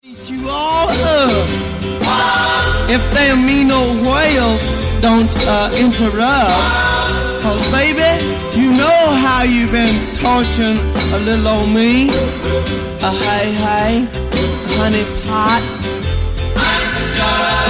Eat you all up. If there me no whales, don't interrupt. Cause baby, you know how you been torturing a little old me. Hey, honey pot. I'm the judge.